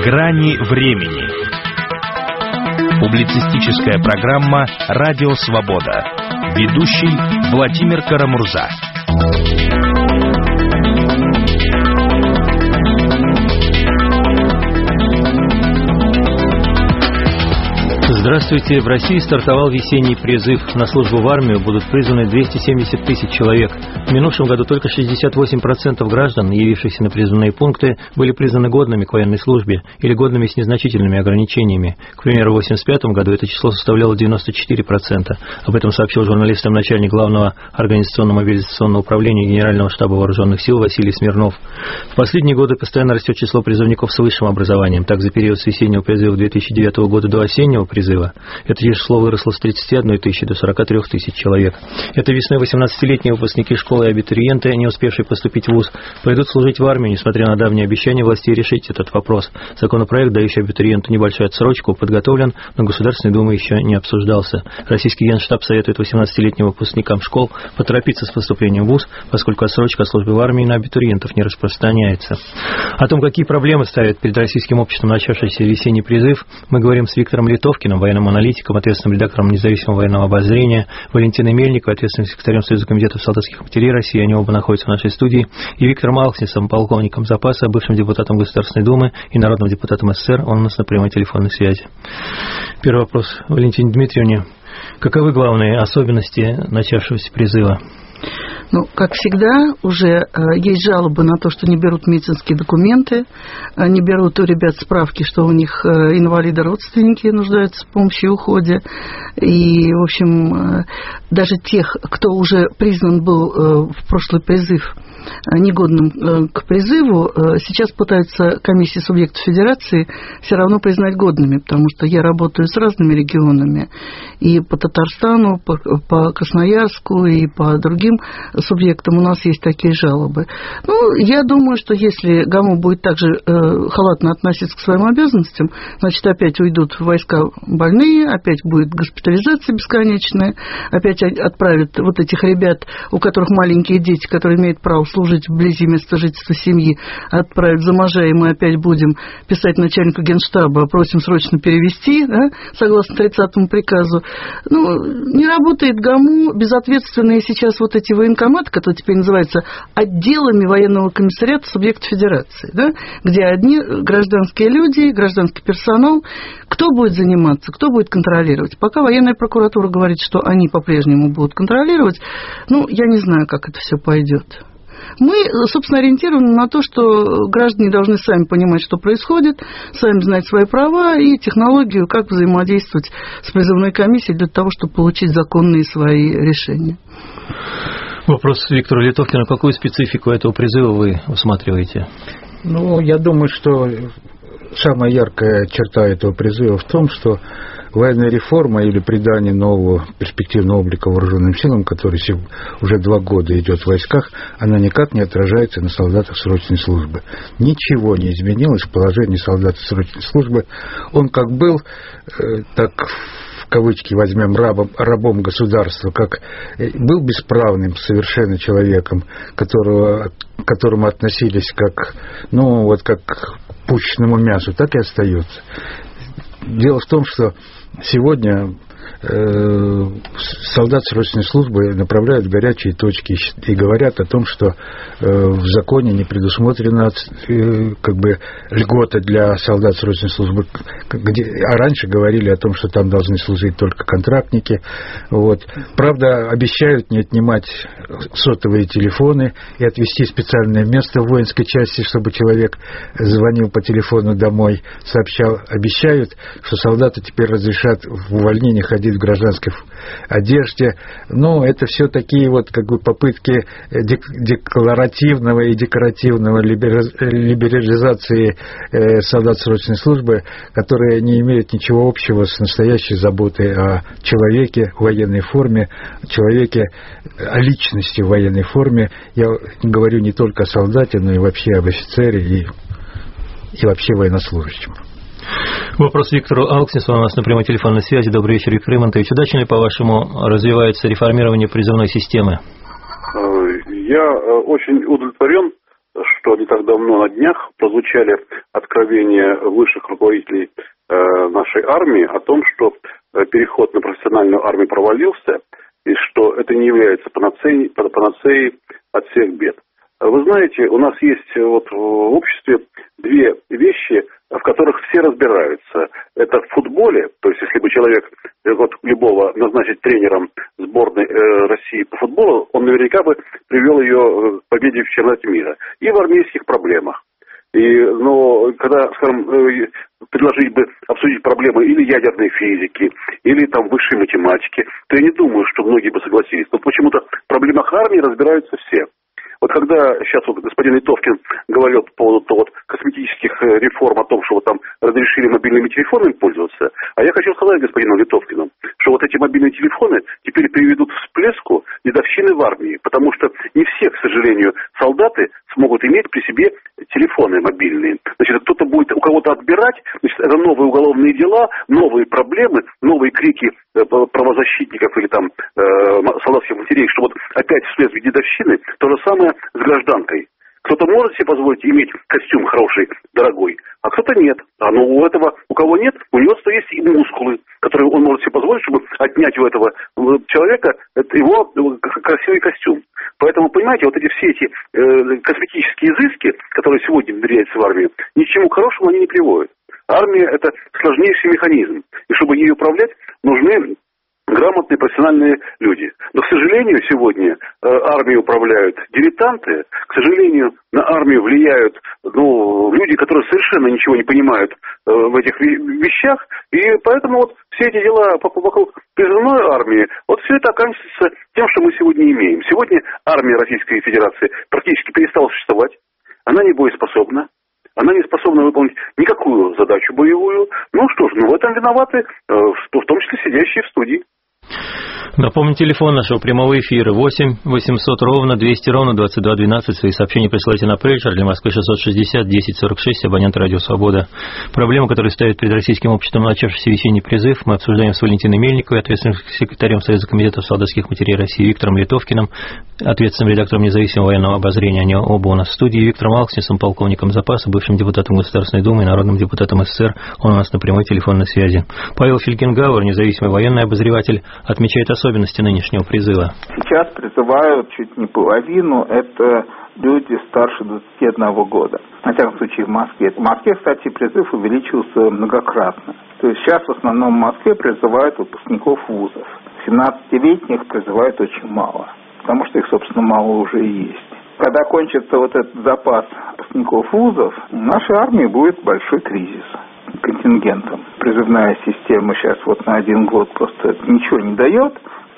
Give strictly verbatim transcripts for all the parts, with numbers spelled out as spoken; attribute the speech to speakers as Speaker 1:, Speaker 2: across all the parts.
Speaker 1: Грани времени. Публицистическая программа «Радио Свобода». Ведущий Владимир Карамурза.
Speaker 2: Здравствуйте. В России стартовал весенний призыв. На службу в армию будут призваны двести семьдесят тысяч человек. В минувшем году только шестьдесят восемь процентов граждан, явившихся на призывные пункты, были признаны годными к военной службе или годными с незначительными ограничениями. К примеру, в восемьдесят пятом году это число составляло девяносто четыре процента. Об этом сообщил журналистам начальник Главного организационно-мобилизационного управления Генерального штаба вооруженных сил Василий Смирнов. В последние годы постоянно растет число призывников с высшим образованием. Так, за период с весеннего призыва две тысячи девятого года до осеннего призыва это число выросло с тридцати одной тысячи до сорока трёх тысяч человек. Этой весной восемнадцатилетние выпускники школы и абитуриенты, не успевшие поступить в вуз, пойдут служить в армию, несмотря на давние обещания властей решить этот вопрос. Законопроект, дающий абитуриенту небольшую отсрочку, подготовлен, но Государственной Думой еще не обсуждался. Российский Генштаб советует восемнадцатилетним выпускникам школ поторопиться с поступлением в вуз, поскольку отсрочка службы в армии на абитуриентов не распространяется. О том, какие проблемы ставит перед российским обществом начавшийся весенний призыв, мы говорим с Виктором Литовкиным, военным аналитиком, ответственным редактором независимого военного обозрения, Валентиной Мельниковой, ответственным секретарем Союза комитетов солдатских матерей России, они оба находятся в нашей студии, и Виктором Алкснисом, полковником запаса, бывшим депутатом Государственной Думы и народным депутатом СССР, он у нас на прямой телефонной связи. Первый вопрос Валентине Дмитриевне. Каковы главные особенности начавшегося призыва?
Speaker 3: Ну, как всегда, уже э, есть жалобы на то, что не берут медицинские документы, э, не берут у ребят справки, что у них э, инвалиды-родственники нуждаются в помощи и уходе. И, в общем, э, даже тех, кто уже признан был э, в прошлый призыв негодным к призыву, сейчас пытаются комиссии субъектов федерации все равно признать годными, потому что я работаю с разными регионами, и по Татарстану, по, по Красноярску, и по другим субъектам у нас есть такие жалобы. Ну, я думаю, что если ГАМУ будет также э, халатно относиться к своим обязанностям, значит, опять уйдут в войска больные, опять будет госпитализация бесконечная, опять отправят вот этих ребят, у которых маленькие дети, которые имеют право служить вблизи места жительства семьи, отправить за Можа, и мы опять будем писать начальнику Генштаба, просим срочно перевести, да, согласно тридцатому приказу. Ну, не работает ГАМУ, безответственные сейчас вот эти военкоматы, которые теперь называются отделами военного комиссариата субъектов федерации, да, где одни гражданские люди, гражданский персонал, кто будет заниматься, кто будет контролировать. Пока военная прокуратура говорит, что они по-прежнему будут контролировать, ну, я не знаю, как это все пойдет. Мы, собственно, ориентированы на то, что граждане должны сами понимать, что происходит, сами знать свои права и технологию, как взаимодействовать с призывной комиссией для того, чтобы получить законные свои решения.
Speaker 2: Вопрос Виктору Литовкину. Какую специфику этого призыва вы усматриваете?
Speaker 4: Ну, я думаю, что самая яркая черта этого призыва в том, что военная реформа или придание нового перспективного облика вооруженным силам, который уже два года идет в войсках, она никак не отражается на солдатах срочной службы. Ничего не изменилось в положении солдата срочной службы. Он как был, так в кавычки возьмем, рабом, рабом государства, как был бесправным совершенно человеком, которого, к которому относились как, ну, вот как к пушечному мясу, так и остается. Дело в том, что сегодня э, солдат срочной службы направляют в горячие точки и говорят о том, что э, в законе не предусмотрена э, как бы льгота для солдат срочной службы, где, а раньше говорили о том, что там должны служить только контрактники. Вот. Правда, обещают не отнимать сотовые телефоны и отвести специальное место в воинской части, чтобы человек звонил по телефону домой, сообщал. Обещают, что солдаты теперь разрешат в увольнении ходить в гражданской одежде. Но это все такие вот как бы попытки декларативного и декоративного либерализации солдат срочной службы, которые не имеют ничего общего с настоящей заботой о человеке в военной форме, человеке, о личности в военной форме. Я говорю не только о солдате, но и вообще об офицере и, и вообще военнослужащем.
Speaker 2: Вопрос Виктору Алкснису у нас на прямой телефонной связи. Добрый вечер, Виктор Имонтович. Удачно ли, по-вашему, развивается реформирование призывной системы?
Speaker 5: Я очень удовлетворен что не так давно на днях прозвучали откровения высших руководителей нашей армии о том, что переход на профессиональную армию провалился, и что это не является панацеей, панацеей от всех бед. Вы знаете, у нас есть вот в обществе две вещи, в которых все разбираются. Это в футболе, то есть если бы человек вот любого назначить тренером сборной э, России по футболу, он наверняка бы привел ее к победе в чемпионате мира. И в армейских проблемах. И, но когда, скажем, э, предложить бы обсудить проблемы или ядерной физики, или там высшей математики, то я не думаю, что многие бы согласились. Но почему-то в проблемах армии разбираются все. Вот когда сейчас вот господин Литовкин говорил по поводу вот, косметических реформ о том, что вот там разрешили мобильными телефонами пользоваться, а я хочу сказать господину Литовкину, что вот эти мобильные телефоны теперь приведут к всплеску дедовщины в армии, потому что не все, к сожалению, солдаты смогут иметь при себе телефоны мобильные. Значит, кто-то будет у кого-то отбирать, значит, это новые уголовные дела, новые проблемы, новые крики правозащитников или там э, солдатских матерей, что вот опять вследствие дедовщины то же самое с гражданкой. Кто-то может себе позволить иметь костюм хороший, дорогой, а кто-то нет. А ну у этого, у кого нет, у него то есть и мускулы, которые он может себе позволить, чтобы отнять у этого человека это его красивый костюм. Поэтому, понимаете, вот эти все эти э, косметические изыски, которые сегодня внедряются в армию, ни к чему хорошему они не приводят. Армия – это сложнейший механизм. И чтобы ей управлять, нужны грамотные профессиональные люди. Но, к сожалению, сегодня э, армией управляют дилетанты. К сожалению, на армию влияют ну, люди, которые совершенно ничего не понимают э, в этих вещах. И поэтому вот все эти дела вокруг призывной армии, вот все это оканчивается тем, что мы сегодня имеем. Сегодня армия Российской Федерации практически перестала существовать. Она не боеспособна. Она не способна выполнить никакую задачу боевую. Ну что ж, ну в этом виноваты, э, в том числе сидящие в студии.
Speaker 2: Напомню, телефон нашего прямого эфира восемь восемьсот ровно двести ровно двадцать два двенадцать. Свои сообщения присылайте на Пейджер для Москвы шестьсот шестьдесят десять сорок шесть, абонент Радио Свобода. Проблемы, которые ставят перед российским обществом начавшийся весенний призыв, мы обсуждаем с Валентиной Мельниковой, ответственным секретарем Союза комитетов солдатских матерей России, Виктором Литовкиным, ответственным редактором независимого военного обозрения. Они оба у нас в студии. Виктором Алкснисом, полковником запаса, бывшим депутатом Государственной Думы и народным депутатом СССР. Он у нас на прямой телефонной связи. Павел Фелькенгауэр, независимый военный обозреватель, отмечает особенности нынешнего призыва.
Speaker 6: Сейчас призывают чуть не половину, это люди старше двадцати одного года. На всяком случае в Москве. В Москве, кстати, призыв увеличился многократно. То есть сейчас в основном в Москве призывают выпускников вузов. семнадцатилетних призывают очень мало, потому что их, собственно, мало уже и есть. Когда кончится вот этот запас выпускников вузов, в нашей армии будет большой кризис контингентом. Призывная система сейчас вот на один год просто ничего не дает,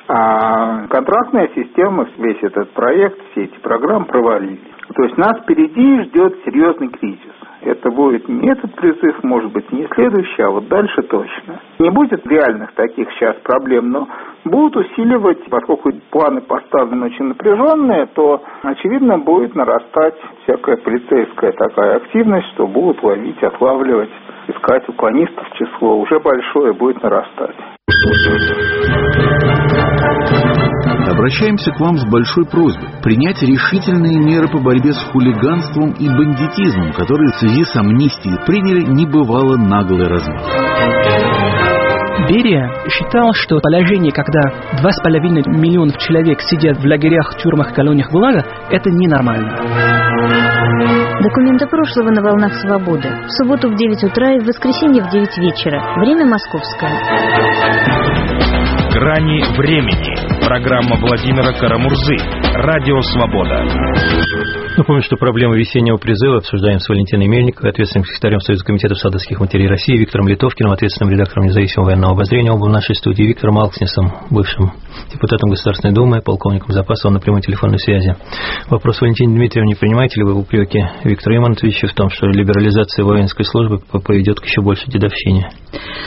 Speaker 6: а контрактная система, весь этот проект, все эти программы провалились. То есть нас впереди ждет серьезный кризис. Это будет не этот призыв, может быть, не следующий, а вот дальше точно. Не будет реальных таких сейчас проблем, но будут усиливать, поскольку планы поставлены очень напряженные, то, очевидно, будет нарастать всякая полицейская такая активность, что будут ловить, отлавливать, искать уклонистов, число уже большое будет нарастать.
Speaker 7: Обращаемся к вам с большой просьбой принять решительные меры по борьбе с хулиганством и бандитизмом, которые в связи с амнистией приняли небывало наглый размах.
Speaker 8: Берия считал, что положение, когда два с половиной миллионов человек сидят в лагерях, тюрьмах, колониях ГУЛАГа, это ненормально.
Speaker 9: Документы прошлого на волнах свободы. В субботу в девять утра и в воскресенье в девять вечера. Время московское.
Speaker 1: Грани времени. Программа Владимира Карамурзы. Радио Свобода.
Speaker 2: Напомню, что проблемы весеннего призыва обсуждаем с Валентиной Мельниковой, ответственным секретарем Союза комитетов солдатских матерей России, Виктором Литовкиным, ответственным редактором независимого военного обозрения, оба в нашей студии, Виктором Алкснисом, бывшим депутатом Государственной Думы, полковником запаса, он на прямой телефонной связи. Вопрос Валентине Дмитриевне: принимаете ли вы упреки Виктора Имонтовича в том, что либерализация воинской службы поведет к еще большей дедовщине?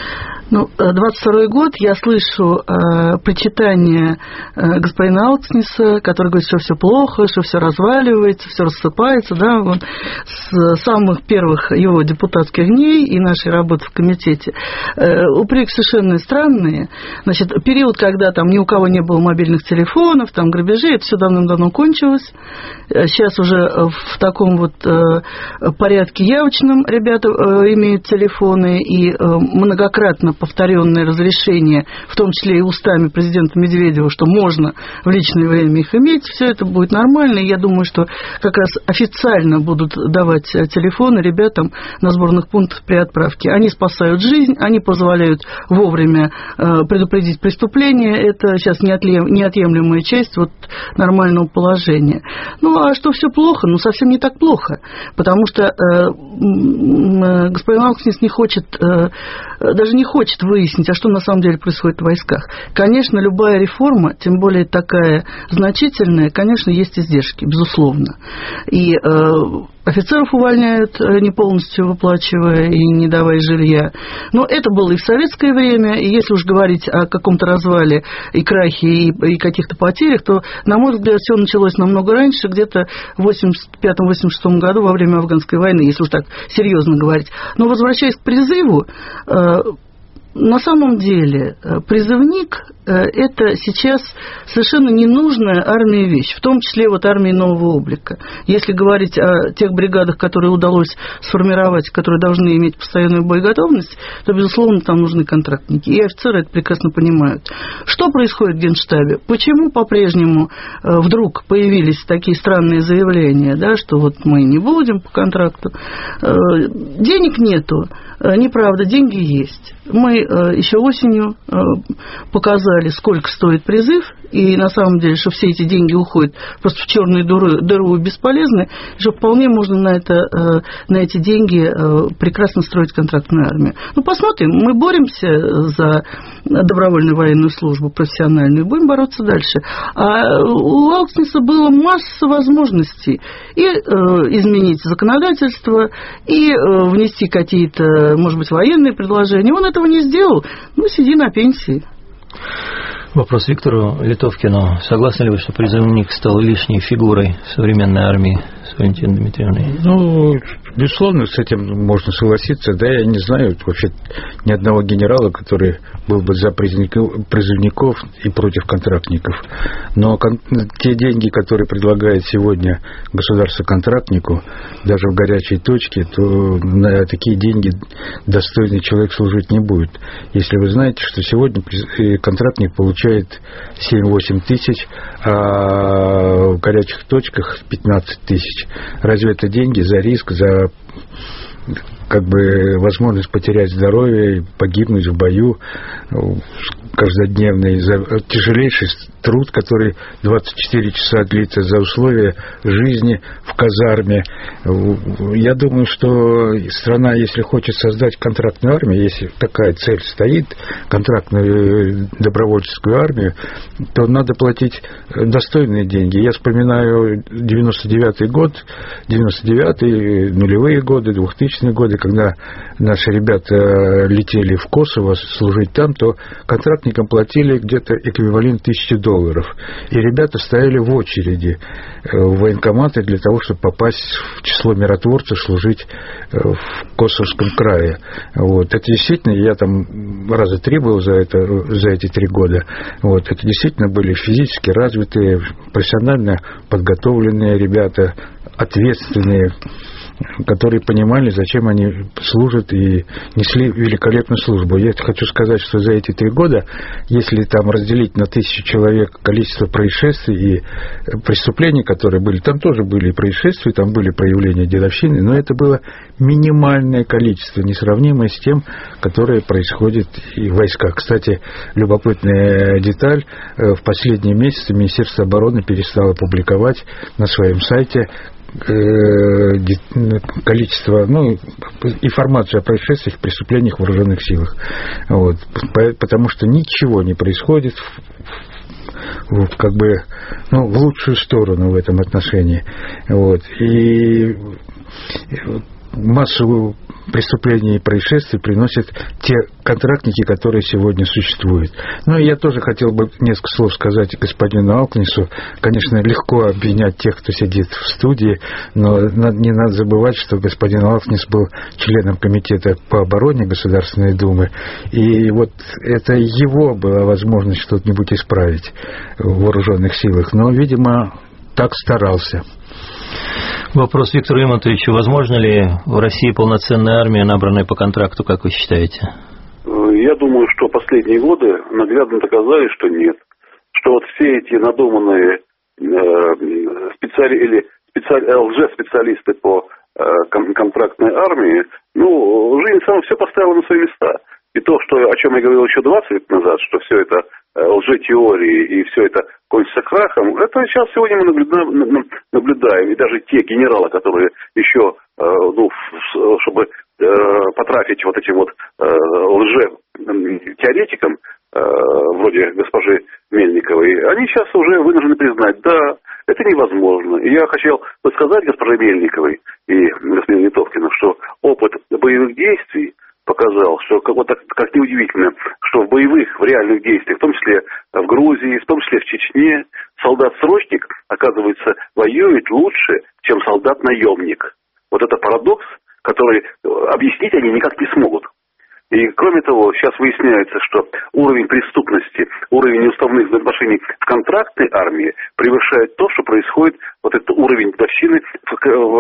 Speaker 3: Ну, двадцать второй год, я слышу э, причитание э, господина Алкснеса, который говорит, что все плохо, что все разваливается, все рассыпается, да, он с самых первых его депутатских дней и нашей работы в комитете. Э, упреки совершенно странные. Значит, период, когда там ни у кого не было мобильных телефонов, там грабежи, это все давным-давно кончилось. Сейчас уже в таком вот э, порядке явочном ребята э, имеют телефоны и э, многократно повторенное разрешение, в том числе и устами президента Медведева, что можно в личное время их иметь, все это будет нормально. И я думаю, что как раз официально будут давать телефоны ребятам на сборных пунктах при отправке. Они спасают жизнь, они позволяют вовремя предупредить преступление. Это сейчас неотъемлемая часть вот нормального положения. Ну, а что все плохо? Ну, совсем не так плохо. Потому что э, господин Алкснес не хочет, э, даже не хочет выяснить, а что на самом деле происходит в войсках. Конечно, любая реформа, тем более такая значительная, конечно, есть издержки, безусловно. И э, офицеров увольняют, не полностью выплачивая и не давая жилья. Но это было и в советское время, и если уж говорить о каком-то развале и крахе, и, и каких-то потерях, то, на мой взгляд, все началось намного раньше, где-то в восемьдесят пятом — восемьдесят шестом году во время афганской войны, если уж так серьезно говорить. Но, возвращаясь к призыву, э, на самом деле призывник – это сейчас совершенно ненужная армии вещь, в том числе вот армии нового облика. Если говорить о тех бригадах, которые удалось сформировать, которые должны иметь постоянную боеготовность, то, безусловно, там нужны контрактники. И офицеры это прекрасно понимают. Что происходит в Генштабе? Почему по-прежнему вдруг появились такие странные заявления, да, что вот мы не будем по контракту? Денег нету. Неправда, деньги есть. Мы еще осенью показали, сколько стоит призыв, и на самом деле, что все эти деньги уходят просто в черную дыру, дыру бесполезны, что вполне можно на, это, на эти деньги прекрасно строить контрактную армию. Ну, посмотрим, мы боремся за добровольную военную службу, профессиональную, будем бороться дальше. А у Алкснеса было масса возможностей и изменить законодательство, и внести какие-то, может быть, военные предложения. Он этого не сделал. Ну, сиди на пенсии.
Speaker 2: Вопрос Виктору Литовкину. Согласны ли вы, что призывник стал лишней фигурой современной армии, с Валентиной Дмитриевной?
Speaker 4: Ну, безусловно, с этим можно согласиться. Да, я не знаю вообще ни одного генерала, который был бы за призывников и против контрактников. Но кон- те деньги, которые предлагает сегодня государство контрактнику, даже в горячей точке, то на такие деньги достойный человек служить не будет. Если вы знаете, что сегодня контрактник получает семь-восемь тысяч, а в горячих точках пятнадцать тысяч. Разве это деньги за риск, за как бы возможность потерять здоровье, погибнуть в бою каждодневный, за тяжелейший труд, который двадцать четыре часа длится, за условия жизни в казарме? Я думаю, что страна, если хочет создать контрактную армию, если такая цель стоит, контрактную добровольческую армию, то надо платить достойные деньги. Я вспоминаю девяносто девятый год, девяносто девятый, нулевые годы, двухтысячные годы, когда наши ребята летели в Косово служить там, то контрактникам платили где-то эквивалент тысячи долларов. И ребята стояли в очереди в военкоматы для того, чтобы попасть в число миротворцев, служить в Косовском крае. Вот. Это действительно, я там раза три был за, это, за эти три года. Вот. Это действительно были физически развитые, профессионально подготовленные ребята, ответственные, которые понимали, зачем они служат, и несли великолепную службу. Я хочу сказать, что за эти три года, если там разделить на тысячу человек количество происшествий и преступлений, которые были, там тоже были происшествия, там были проявления дедовщины, но это было минимальное количество, несравнимое с тем, которое происходит и в войсках. Кстати, любопытная деталь, в последние месяцы Министерство обороны перестало публиковать на своем сайте количество, ну, информацию о происшествиях, преступлениях в вооруженных силах. Вот. Потому что ничего не происходит в, как бы, ну, в лучшую сторону в этом отношении. Вот. И массу преступлений и происшествий приносят те контрактники, которые сегодня существуют. Ну, и я тоже хотел бы несколько слов сказать господину Алкнису. Конечно, легко обвинять тех, кто сидит в студии, но не надо забывать, что господин Алкнис был членом комитета по обороне Государственной Думы, и вот это его была возможность что-нибудь исправить в вооруженных силах, но, видимо, так старался.
Speaker 2: Вопрос Виктору Имонтовичу. Возможно ли в России полноценная армия, набранная по контракту, как вы считаете?
Speaker 5: Я думаю, что последние годы наглядно доказали, что нет. Что вот все эти надуманные э, специали, или специали, лжеспециалисты по э, контрактной армии, ну, жизнь сама все поставила на свои места. И то, что, о чем я говорил еще двадцать лет назад, что все это лжетеории и все это кончится крахом, это сейчас сегодня мы наблюдаем. И даже те генералы, которые еще, ну, чтобы потрафить вот этим вот лже-теоретикам, вроде госпожи Мельниковой, они сейчас уже вынуждены признать, да, это невозможно. И я хотел бы сказать госпоже Мельниковой и господину Литовкину, что опыт боевых действий показал, что как, вот, как неудивительно, что в боевых, в реальных действиях, в том числе в Грузии, в том числе в Чечне, солдат-срочник, оказывается, воюет лучше, чем солдат-наемник. Вот это парадокс, который объяснить они никак не смогут. И, кроме того, сейчас выясняется, что уровень преступности, уровень неуставных отношений в контрактной армии превышает то, что происходит, вот этот уровень годовщины в,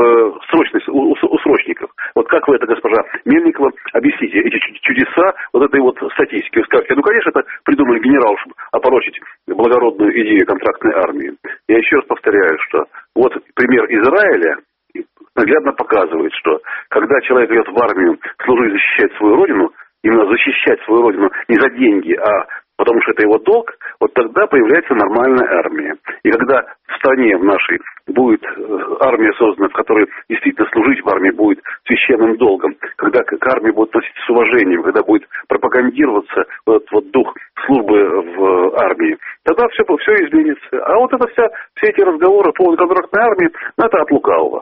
Speaker 5: в срочности, у, у срочников. Вот как вы это, госпожа Мельникова, объясните эти чудеса вот этой вот статистики? Вы скажете, ну, конечно, это придумали генерал, чтобы опорочить благородную идею контрактной армии. Я еще раз повторяю, что вот пример Израиля наглядно показывает, что когда человек идет в армию служить, защищать свою родину, именно защищать свою родину не за деньги, а потому что это его долг, вот тогда появляется нормальная армия. И когда в стране в нашей будет армия создана, в которой действительно служить в армии будет священным долгом, когда к армии будут относиться с уважением, когда будет пропагандироваться вот этот вот дух службы в армии, тогда все, все изменится. А вот это вся, все эти разговоры по поводу контрактной армии, ну, это от лукавого.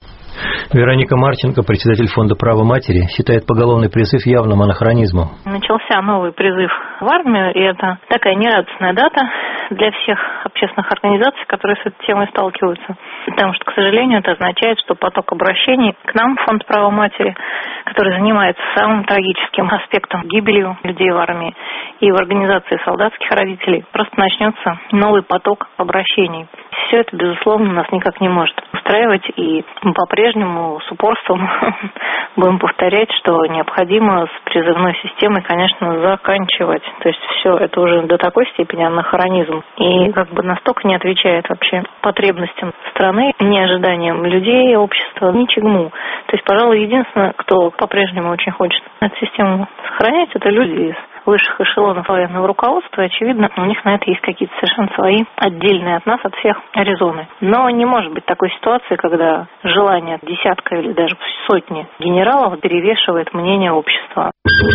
Speaker 2: Вероника Марченко, председатель фонда «Право матери», считает поголовный призыв явным анахронизмом.
Speaker 10: Начался новый призыв в армию, и это такая нерадостная дата для всех общественных организаций, которые с этой темой сталкиваются. Потому что, к сожалению, это означает, что поток обращений к нам, фонд «Право матери», который занимается самым трагическим аспектом гибелью людей в армии, и в организации солдатских родителей, просто начнется новый поток обращений. Все это, безусловно, нас никак не может устраивать, и мы по-прежнему с упорством будем повторять, что необходимо с призывной системой, конечно, заканчивать. То есть все это уже до такой степени анахронизм, и как бы настолько не отвечает вообще потребностям страны, ни ожиданиям людей, общества, ничему. То есть, пожалуй, единственное, кто по-прежнему очень хочет эту систему сохранять, это люди из высших эшелонов военного руководства, и, очевидно, у них на это есть какие-то совершенно свои отдельные от нас, от всех резоны. Но не может быть такой ситуации, когда желание десятка или даже сотни генералов перевешивает мнение общества.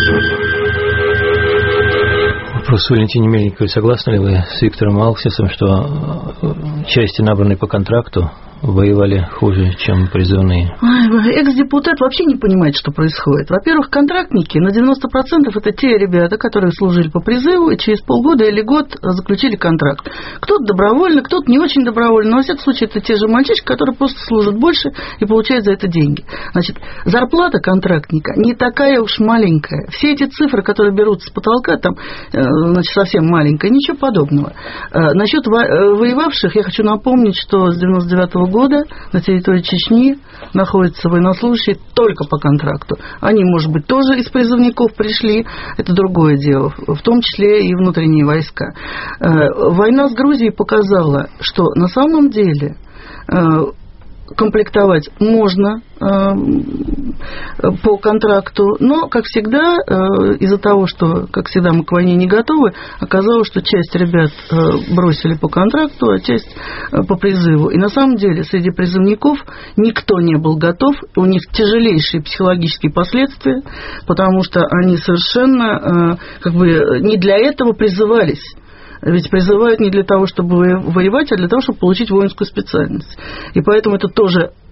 Speaker 2: Вопрос Валентине Мельниковой. Согласны ли вы с Виктором Алкнисом, что части, набранные по контракту, воевали хуже, чем призывные?
Speaker 3: Ой, экс-депутат вообще не понимает, что происходит. Во-первых, контрактники на девяносто процентов это те ребята, которые служили по призыву и через полгода или год заключили контракт. Кто-то добровольно, кто-то не очень добровольно, но во всяком случае это те же мальчишки, которые просто служат больше и получают за это деньги. Значит, зарплата контрактника не такая уж маленькая. Все эти цифры, которые берутся с потолка, там, значит, совсем маленькая, ничего подобного. Насчет воевавших я хочу напомнить, что с девяносто девятого года на территории Чечни находятся военнослужащие только по контракту. Они, может быть, тоже из призывников пришли, это другое дело, в том числе и внутренние войска. Война с Грузией показала, что на самом деле комплектовать можно э, по контракту, но, как всегда, э, из-за того, что, как всегда, мы к войне не готовы, оказалось, что часть ребят э, бросили по контракту, а часть э, по призыву. И на самом деле среди призывников никто не был готов, у них тяжелейшие психологические последствия, потому что они совершенно э, как бы не для этого призывались. Ведь призывают не для того, чтобы воевать, а для того, чтобы получить воинскую специальность. И поэтому это тоже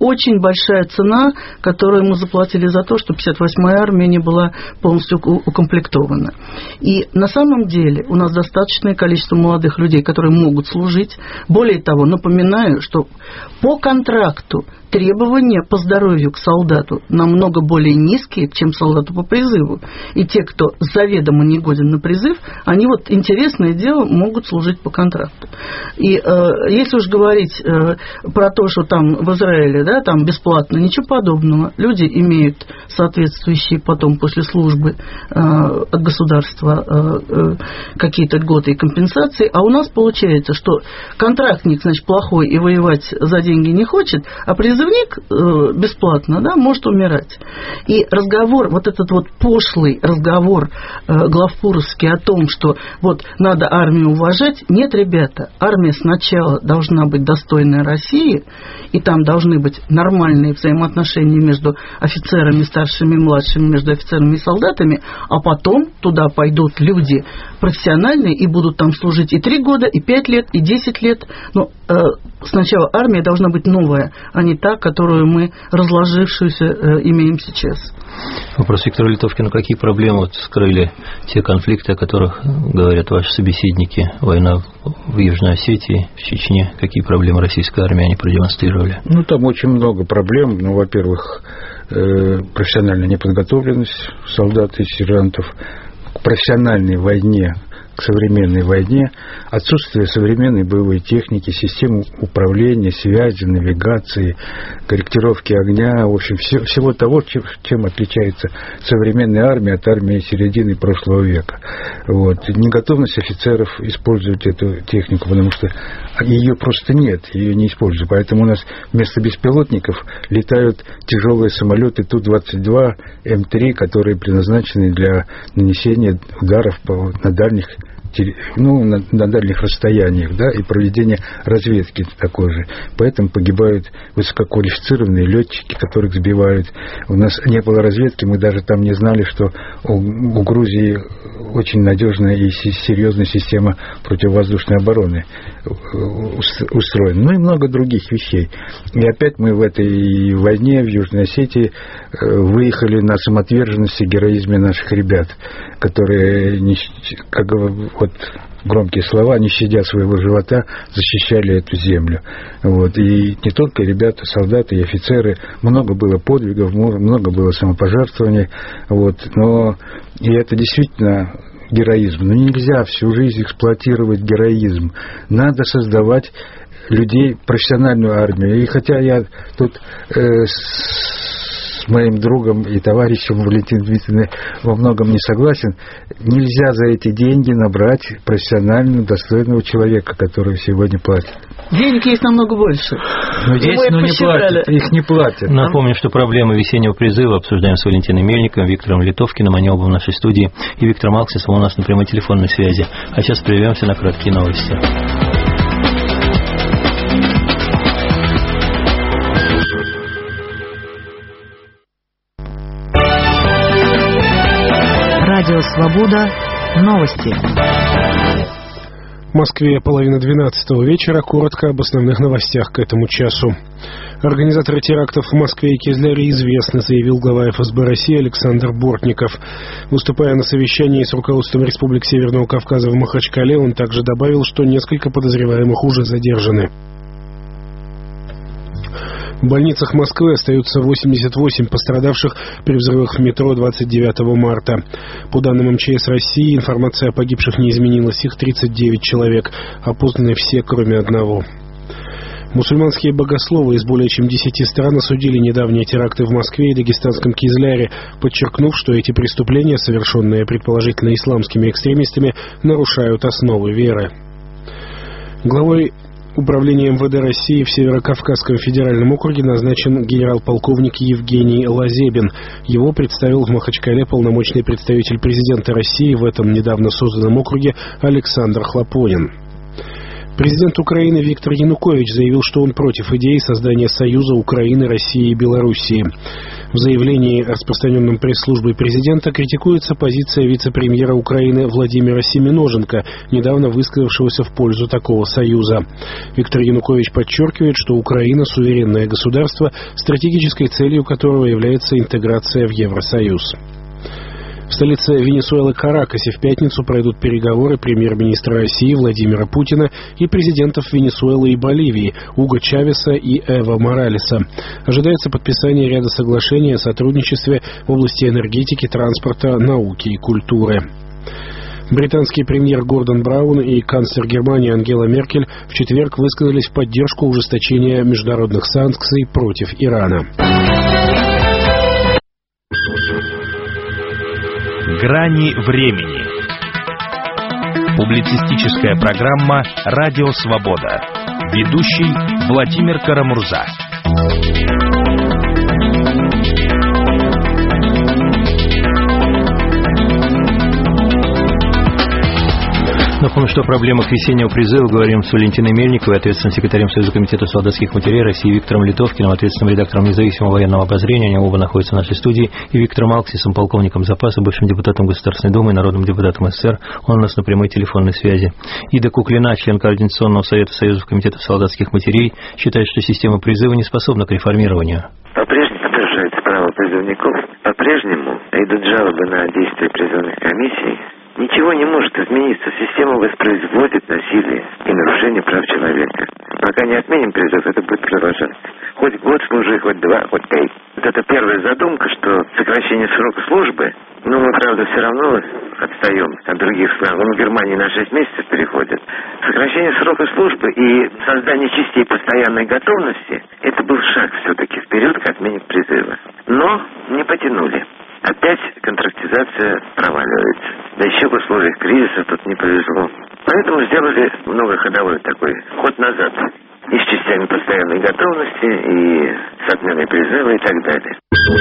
Speaker 3: очень большая цена, которую мы заплатили за то, что пятьдесят восьмая армия не была полностью укомплектована. И на самом деле у нас достаточное количество молодых людей, которые могут служить. Более того, напоминаю, что по контракту требования по здоровью к солдату намного более низкие, чем солдату по призыву. И те, кто заведомо не годен на призыв, они вот, интересное дело, могут служить по контракту. И э, если уж говорить э, про то, что там в Израиле, да, там бесплатно, ничего подобного. Люди имеют соответствующие потом после службы э, от государства э, э, какие-то льготы и компенсации, а у нас получается, что контрактник, значит, плохой и воевать за деньги не хочет, а призывник бесплатно, да, может умирать. И разговор, вот этот вот пошлый разговор э, главпуровский о том, что вот надо армию уважать, нет, ребята, армия сначала должна быть достойная России, и там должны быть нормальные взаимоотношения между офицерами, старшими и младшими, между офицерами и солдатами, а потом туда пойдут люди профессиональные и будут там служить и три года, и пять лет, и десять лет. Но э, сначала армия должна быть новая, а не та, которую мы, разложившуюся, э, имеем сейчас.
Speaker 2: Вопрос Виктору Литовкину. Какие проблемы вот скрыли те конфликты, о которых говорят ваши собеседники? Война в Южной Осетии, в Чечне. Какие проблемы российской армии они продемонстрировали?
Speaker 4: Ну, там очень много проблем. Ну, во-первых, э, профессиональная неподготовленность солдат и сержантов к профессиональной войне, к современной войне, отсутствие современной боевой техники, систем управления, связи, навигации, корректировки огня, в общем, все, всего того, чем, чем отличается современная армия от армии середины прошлого века. Вот. Неготовность офицеров использовать эту технику, потому что ее просто нет, ее не используют. Поэтому у нас вместо беспилотников летают тяжелые самолеты Ту двадцать два М три, которые предназначены для нанесения ударов по, на дальних ну, на, на дальних расстояниях, да, и проведение разведки такой же. Поэтому погибают высококвалифицированные летчики, которых сбивают. У нас не было разведки, мы даже там не знали, что у, у Грузии очень надежная и серьезная система противовоздушной обороны устроена. Ну и много других вещей. И опять мы в этой войне в Южной Осетии выехали на самоотверженности и героизме наших ребят, которые, как вот громкие слова, не щадя своего живота, защищали эту землю. Вот. И не только ребята, солдаты и офицеры, много было подвигов, много было самопожертвований. Вот. Но и это действительно героизм. Но нельзя всю жизнь эксплуатировать героизм. Надо создавать людей, профессиональную армию. И хотя я тут э, с моим другом и товарищем Валентиной Дмитриевной во многом не согласен, нельзя за эти деньги набрать профессионального, достойного человека, который сегодня платит.
Speaker 3: Денег есть намного больше.
Speaker 4: Но здесь ну, не платят, их не платят.
Speaker 2: Напомню, что проблемы весеннего призыва обсуждаем с Валентиной Мельниковым, Виктором Литовкиным, они оба в нашей студии, и Виктор Малксис у нас на прямой телефонной связи. А сейчас прервемся на краткие новости.
Speaker 11: Радио «Свобода». Новости.
Speaker 12: В Москве половина двенадцатого вечера. Коротко об основных новостях к этому часу. Организаторы терактов в Москве и Кизляре известны, заявил глава эф эс бэ России Александр Бортников. Выступая на совещании с руководством Республик Северного Кавказа в Махачкале, он также добавил, что несколько подозреваемых уже задержаны. В больницах Москвы остаются восемьдесят восемь пострадавших при взрывах в метро двадцать девятого марта. По данным эм че эс России, информация о погибших не изменилась. Их тридцать девять человек, опознаны все, кроме одного. Мусульманские богословы из более чем десяти стран осудили недавние теракты в Москве и дагестанском Кизляре, подчеркнув, что эти преступления, совершенные предположительно исламскими экстремистами, нарушают основы веры. Главой Управление эм вэ дэ России в Северокавказском федеральном округе назначен генерал-полковник Евгений Лазебин. Его представил в Махачкале полномочный представитель президента России в этом недавно созданном округе Александр Хлопонин. Президент Украины Виктор Янукович заявил, что он против идеи создания союза Украины, России и Белоруссии. В заявлении, распространенном пресс-службой президента, критикуется позиция вице-премьера Украины Владимира Семеноженко, недавно высказавшегося в пользу такого союза. Виктор Янукович подчеркивает, что Украина – суверенное государство, стратегической целью которого является интеграция в Евросоюз. В столице Венесуэлы Каракасе в пятницу пройдут переговоры премьер-министра России Владимира Путина и президентов Венесуэлы и Боливии Уго Чавеса и Эво Моралеса. Ожидается подписание ряда соглашений о сотрудничестве в области энергетики, транспорта, науки и культуры. Британский премьер Гордон Браун и канцлер Германии Ангела Меркель в четверг высказались в поддержку ужесточения международных санкций против Ирана.
Speaker 1: Грани времени. Публицистическая программа «Радио Свобода». Ведущий Владимир Карамурза.
Speaker 2: Напомню, что о проблемах весеннего призыва говорим с Валентиной Мельниковой, ответственным секретарем Союза комитета солдатских матерей России, Виктором Литовкиным, ответственным редактором независимого военного обозрения, они оба находятся в нашей студии, и Виктором Алксисом, полковником запаса, бывшим депутатом Государственной Думы и народным депутатом СССР. Он у нас на прямой телефонной связи. Ида Куклина, член Координационного совета Союза комитетов солдатских матерей, считает, что система призыва не способна к реформированию.
Speaker 13: По-прежнему нарушается право призывников, по-прежнему идут жалобы на действия призывных комиссий. Ничего не может измениться. Система воспроизводит насилие и нарушение прав человека. Пока не отменим призыв, это будет продолжаться. Хоть год служи, хоть два, хоть пять. Вот это первая задумка, что сокращение срока службы, ну, мы, правда, все равно отстаем от других стран. В Германии на шесть месяцев переходит. Сокращение срока службы и создание частей постоянной готовности, это был шаг все-таки вперед к отмене призыва. Но не потянули. Опять контрактизация проваливается. Да еще в условиях кризиса тут не повезло. Поэтому сделали многоходовой такой ход назад. И с частями постоянной готовности, и с отменой призыва, и так далее.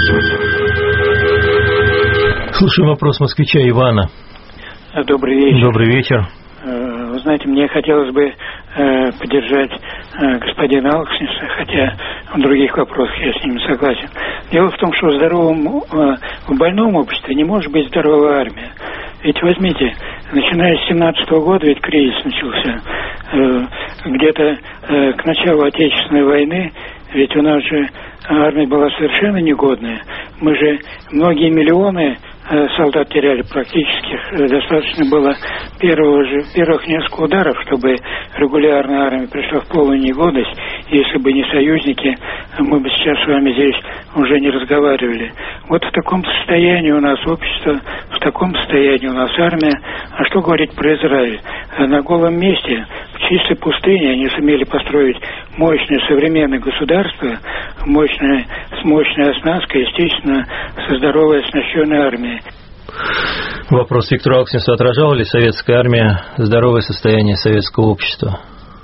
Speaker 2: Слушаю вопрос москвича Ивана.
Speaker 14: Добрый вечер.
Speaker 2: Добрый вечер.
Speaker 14: Вы знаете, мне хотелось бы э, поддержать э, господина Алксиса, хотя в других вопросах я с ним согласен. Дело в том, что в здоровом, э, в больном обществе не может быть здоровая армия. Ведь возьмите, начиная с семнадцатого года, ведь кризис начался, э, где-то э, к началу Отечественной войны, ведь у нас же армия была совершенно негодная. Мы же многие миллионы солдат теряли практически. Достаточно было первого же, первых нескольких ударов, чтобы регулярная армия пришла в полную негодность. И если бы не союзники, мы бы сейчас с вами здесь уже не разговаривали. Вот в таком состоянии у нас общество, в таком состоянии у нас армия. А что говорить про Израиль? На голом месте, в чистой пустыне, они сумели построить мощное современное государство, мощное, с мощной оснасткой, естественно, со здоровой оснащенной армией.
Speaker 2: Вопрос Виктору Алксису: отражала ли советская армия здоровое состояние советского общества?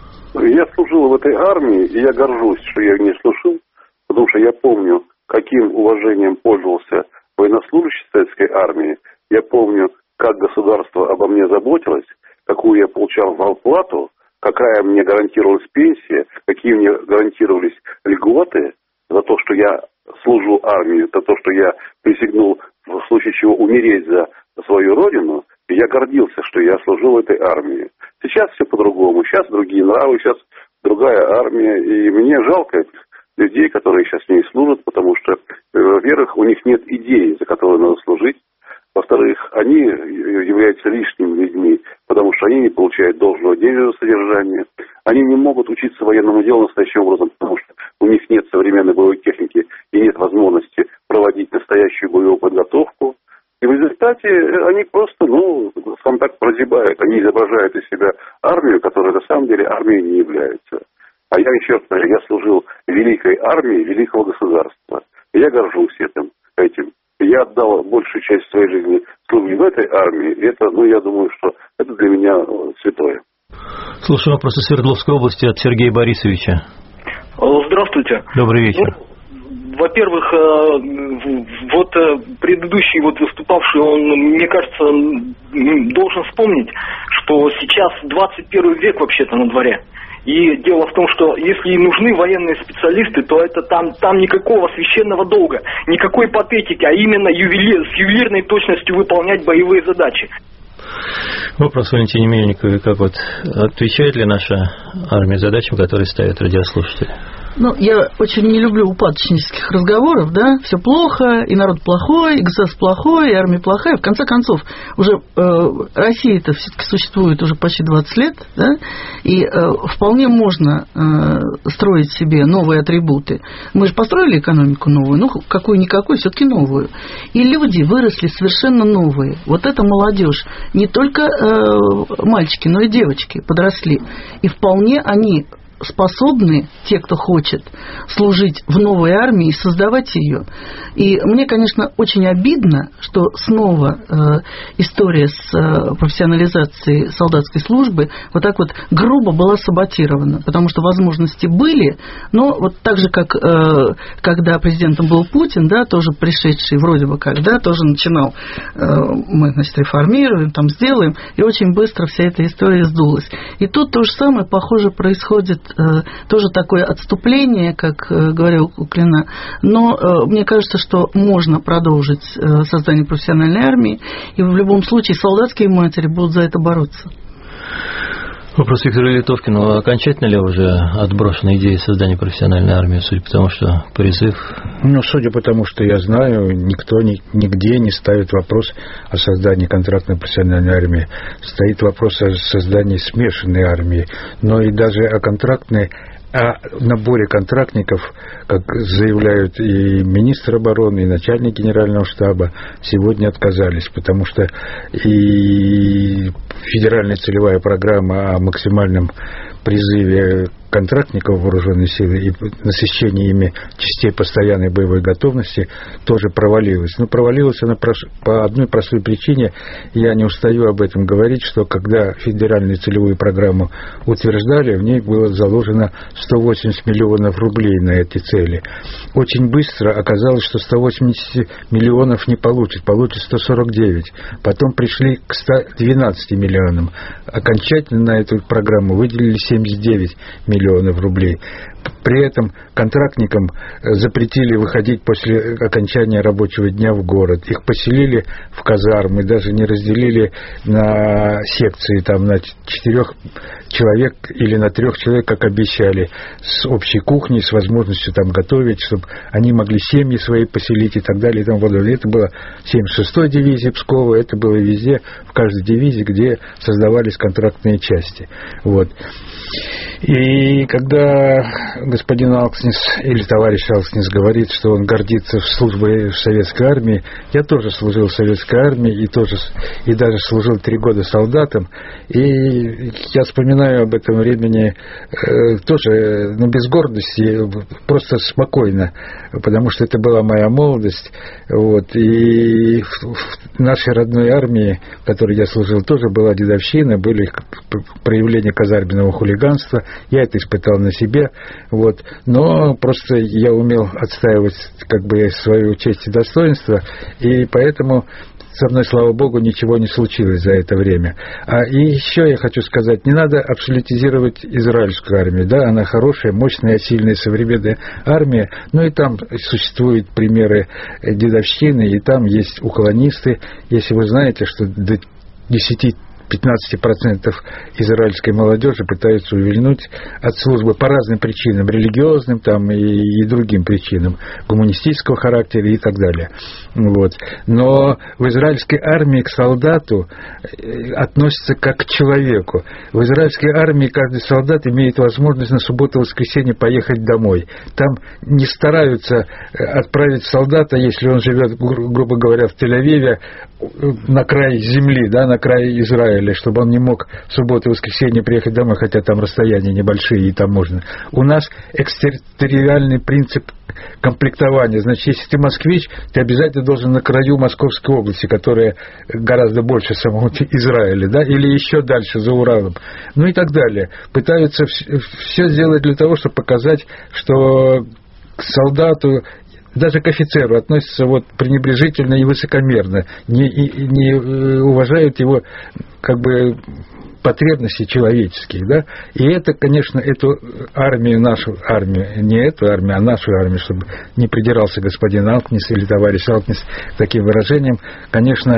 Speaker 5: Я служил в этой армии, и я горжусь, что я в ней служил, потому что я помню, каким уважением пользовался военнослужащий советской армии. Я помню, как государство обо мне заботилось, какую я получал зарплату, какая мне гарантировалась пенсия, какие мне гарантировались льготы за то, что я служу армии, за то, что я присягнул в случае чего умереть за свою родину, и я гордился, что я служил в этой армии. Сейчас все по-другому, сейчас другие нравы, сейчас другая армия, и мне жалко этих людей, которые сейчас в ней служат, потому что, во-первых, у них нет идеи, за которую надо служить, во-вторых, они являются лишними людьми, потому что они не получают должного денежного содержания, они не могут учиться военному делу настоящим образом, потому что у них нет современной боевой техники и нет возможности проводить настоящую боевую подготовку. И в результате они просто, ну, скажем так, прозябают. Они изображают из себя армию, которая на самом деле армией не является. А я еще раз говорю, я служил в великой армии великого государства. И я горжусь этим. этим. Я отдал большую часть своей жизни службе в этой армии. И это, ну, я думаю, что это для меня святое.
Speaker 2: Слушаю вопрос из Свердловской области от Сергея Борисовича.
Speaker 15: Здравствуйте.
Speaker 2: Добрый вечер.
Speaker 15: Ну, во-первых, вот предыдущий вот выступавший, он, мне кажется, должен вспомнить, что сейчас двадцать первый век вообще-то на дворе. И дело в том, что если и нужны военные специалисты, то это там, там никакого священного долга, никакой патетики, а именно ювелир, с ювелирной точностью выполнять боевые задачи.
Speaker 2: Вопрос Валентине Мельниковой, как вот, отвечает ли наша армия задачам, которые ставят радиослушатели?
Speaker 3: Ну, я очень не люблю упадочнических разговоров, да, все плохо, и народ плохой, и государство плохое, и армия плохая. В конце концов, уже э, Россия-то все-таки существует уже почти двадцать лет, да, и э, вполне можно э, строить себе новые атрибуты. Мы же построили экономику новую, ну, какую-никакую, все-таки новую. И люди выросли совершенно новые. Вот эта молодежь, не только э, мальчики, но и девочки подросли. И вполне они способны, те, кто хочет, служить в новой армии и создавать ее. И мне, конечно, очень обидно, что снова э, история с э, профессионализацией солдатской службы вот так вот грубо была саботирована, потому что возможности были, но вот так же, как э, когда президентом был Путин, да, тоже пришедший вроде бы как, да, тоже начинал, э, мы, значит, реформируем, там, сделаем, и очень быстро вся эта история сдулась. И тут то же самое, похоже, происходит, тоже такое отступление, как говорил Куклина, но мне кажется, что можно продолжить создание профессиональной армии, и в любом случае солдатские матери будут за это бороться.
Speaker 2: Вопрос Виктору Литовкину. Окончательно ли уже отброшена идея создания профессиональной армии, судя по тому, что призыв?
Speaker 4: Ну, судя по тому, что я знаю, никто ни, нигде не ставит вопрос о создании контрактной профессиональной армии. Стоит вопрос о создании смешанной армии. Но и даже о контрактной, о наборе контрактников, как заявляют и министр обороны, и начальник генерального штаба, сегодня отказались, потому что и федеральная целевая программа о максимальном призыве контрактников вооруженной силы и насыщении ими частей постоянной боевой готовности тоже провалилась. Но провалилась она по одной простой причине, я не устаю об этом говорить, что когда федеральную целевую программу утверждали, в ней было заложено сто восемьдесят миллионов рублей на эти цели. Очень быстро оказалось, что сто восемьдесят миллионов не получит, получит сто сорок девять. Потом пришли к ста двенадцати миллионам. Окончательно на эту программу выделили семьдесят девять миллионов рублей. При этом контрактникам запретили выходить после окончания рабочего дня в город. Их поселили в казармы, даже не разделили на секции, там, на четырех человек или на трех человек, как обещали, с общей кухней, с возможностью там готовить, чтобы они могли семьи свои поселить и так далее. И тому подобное. Это было семьдесят шестой дивизии Пскова, это было везде, в каждой дивизии, где создавались контрактные части. Вот. И когда господин Алкснис или товарищ Алкснис говорит, что он гордится службой в советской армии, я тоже служил в советской армии и тоже и даже служил три года солдатом, и я вспоминаю об этом времени э, тоже, ну, без гордости, просто спокойно, потому что это была моя молодость, вот, и в, в нашей родной армии, в которой я служил, тоже была дедовщина, были проявления казарменного хулиганства, я это испытал на себе, вот, но просто я умел отстаивать как бы свою честь и достоинство, и поэтому со мной, слава богу, ничего не случилось за это время. А и еще я хочу сказать, не надо абсолютизировать израильскую армию, да, она хорошая, мощная, сильная, современная армия, но и там существуют примеры дедовщины, и там есть уклонисты, если вы знаете, что до десяти пятнадцать процентов израильской молодежи пытаются увильнуть от службы по разным причинам, религиозным там, и, и другим причинам, гуманистического характера и так далее. Вот. Но в израильской армии к солдату относятся как к человеку. В израильской армии каждый солдат имеет возможность на субботу-воскресенье поехать домой. Там не стараются отправить солдата, если он живет, грубо говоря, в Тель-Авиве, на край земли, да, на край Израиля, чтобы он не мог в субботу и воскресенье приехать домой, хотя там расстояния небольшие и там можно. У нас экстерриториальный принцип комплектования. Значит, если ты москвич, ты обязательно должен на краю Московской области, которая гораздо больше самого Израиля, да, или еще дальше, за Уралом, ну и так далее. Пытаются все сделать для того, чтобы показать, что к солдату даже к офицеру относятся вот пренебрежительно и высокомерно, не, и, не уважают его как бы потребности человеческие, да, и это, конечно, эту армию, нашу армию, не эту армию, а нашу армию, чтобы не придирался господин Алкнис или товарищ Алкнис к таким выражениям, конечно,